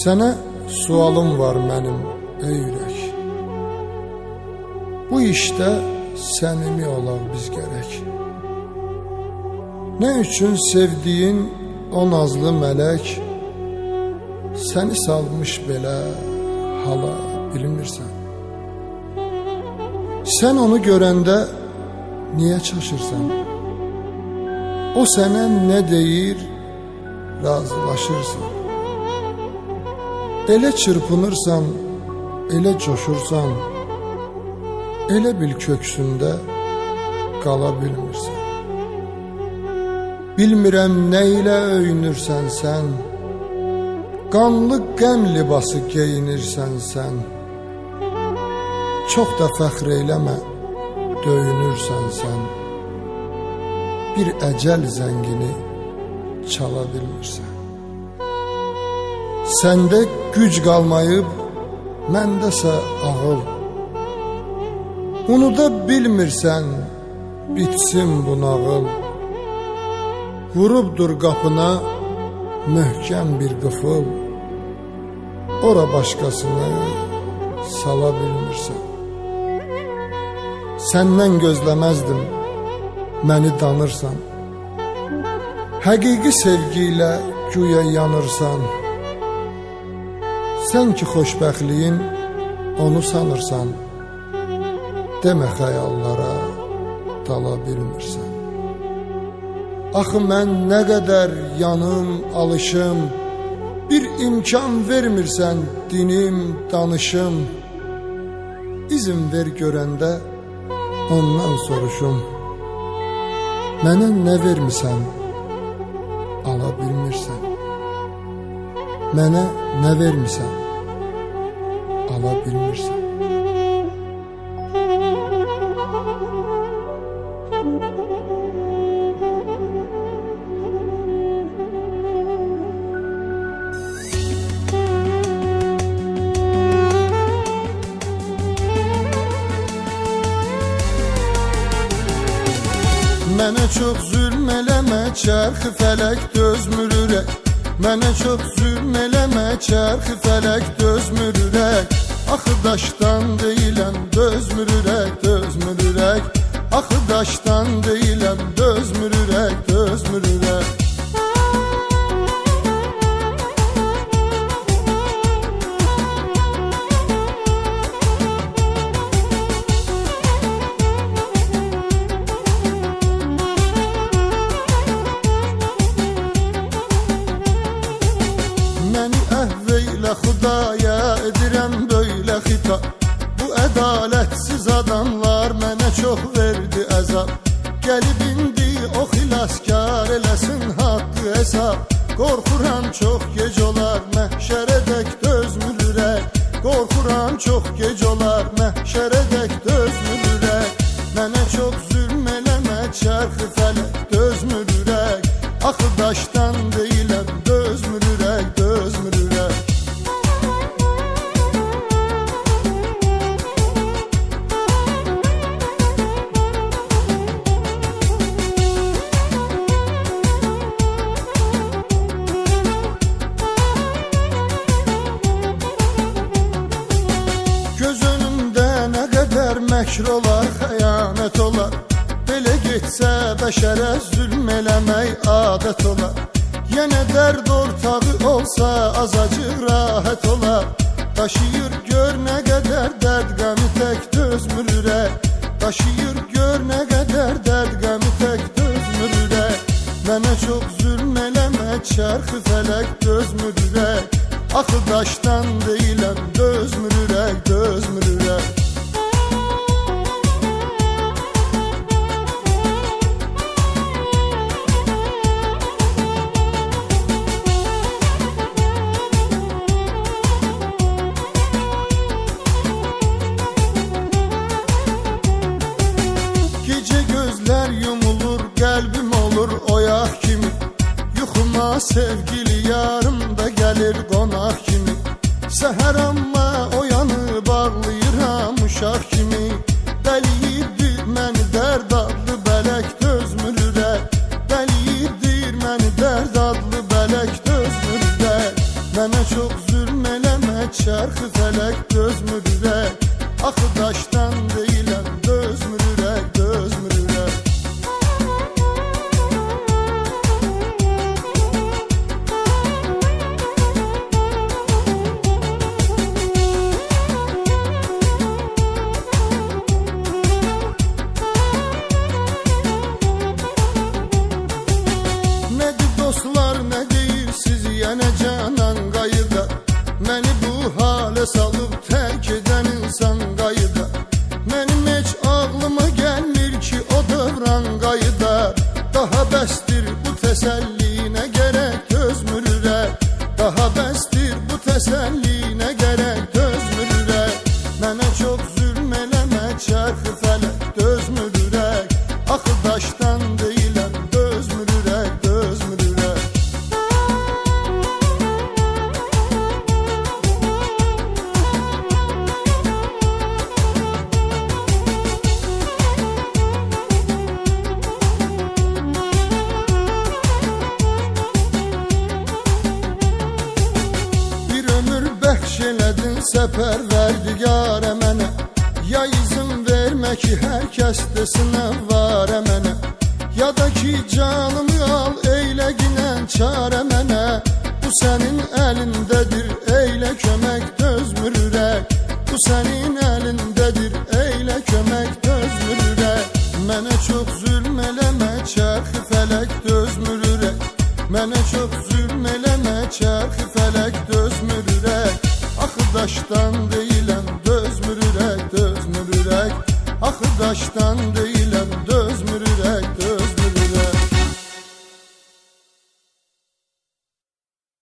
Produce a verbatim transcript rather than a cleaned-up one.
Sənə sualım var mənim ey ürək. Bu işdə səmimi olaq biz gərək. Nə üçün sevdiyin o nazlı mələk səni salmış belə hala bilmirsən? Sən onu görəndə niyə çaşırsan? O sənə nə deyir, razılaşırsan. Elə çırpınırsan, elə coşursan, elə bil köksündə qala bilmirsən. Bilmirəm nə ilə öyünürsən sən, qanlı qəm libası geyinirsən sən. Çox da fəxr eyləmə, döyünürsən sən. Bir əcəl zəngini çala bilmirsən. Səndə güc qalmayıb, məndəsə ağıl. Unuda bilmirsən, bitsin bu nağıl. Vurubdur qapına möhkəm bir qıfıl. Ora başqasını sala bilmirsən. Səndən gözləməzdim, məni danırsan. Həqiqi sevgi ilə güya yanırsan. Sən ki xoşbəxtliyin onu sanırsan. Demə xəyallara dala bilmirsən. Axı mən nə qədər yanım, alışım, bir imkan vermirsən dinim, danışım. İzin ver görəndə ondan soruşum. Mənə nə vermirsən, ala bilmirsən. Mənə nə vermirsən, ala bilmirsən. Mənə çox zülm eləmə, çərxi fələk dözmür ürək. Mənə çox zülm eləmə, çərxi fələk dözmür ürək. Axı daşdan deyiləm, dözmür ürək, dözmür ürək. Axı daşdan deyiləm, dözmür ürək, dözmür ürək. Xudaya edirəm böylə xitab. Bu ədalətsiz adamlar mənə çox verdi əzab. Gəlib indi o xilaskar eləsin haqqı hesab. Qorxuram çox gec olar, məhşərədək dözmür ürək. Qorxuram çox gec olar, məhşərədək dözmür ürək. Mənə çox zülm eləmə, çərxi fələk dözmür ürək. Axı daşdan deyiləm, dözmür ürək, dözmür ürək. Məkr olar, xəyanət olar. Belə getsə bəşərə zülm eləmək adət olar. Yenə dərd ortağı olsa azacıq rahat olar. Daşıyır gör nə qədər dərd qəmi tək dözmür ürək. Daşıyır gör nə qədər dərd qəmi tək dözmür ürək. Mənə çox zülm eləmə, çərxi fələk dözmür ürək. Axı daşdan deyiləm, dözmür ürək, dözmür ürək. Qəlbim olur oyaq kimi. Yuxuma sevgili yarım da gəlir qonaq kimi. Səhər amma oyanıb ağlayıram uşaq kimi. Dəliyibdir məni dərd adlı bələk dözmür ürək. Dəliyibdir məni dərd adlı bələk dözmür ürək. Mənə çox zülm dözmür ürək. Axı daşdan deyiləm, dözmür ürək, dözmür ürək. Nədir dostlar, nə deyirsiz yenə canan qayıda? Məni bu halə salıb tərk edən insan qayıda. Mənim heç ağlıma gəlmir ki o dövran qayıda. Daha bəsdir bu təsəllinə gərək dözmür ürək. Daha bəsdir bu təsəllinə gərək dözmür ürək. Mənə çox zülm eləmə çərxi fələk, dözmür ürək. Axı daşdan deyiləm, dözmür ürək, dözmür ürək. Səpərverdigarə mənə, ya izin vermə ki hər kəs desinə varə mənə. Ya da ki canımı al eylə ginən çarə mənə. Bu sənin əlindədir, eylə kömək dözmür ürək. Bu sənin əlindədir, eylə kömək dözmür ürək. Mənə çox zülm eləmə çərxi fələk, dözmür ürək. Mənə çox zülm eləmə çərxi fələk, dözmür ürək. Axı daşdan deyiləm, dözmür ürək, dözmür ürək. Axı daşdan deyiləm.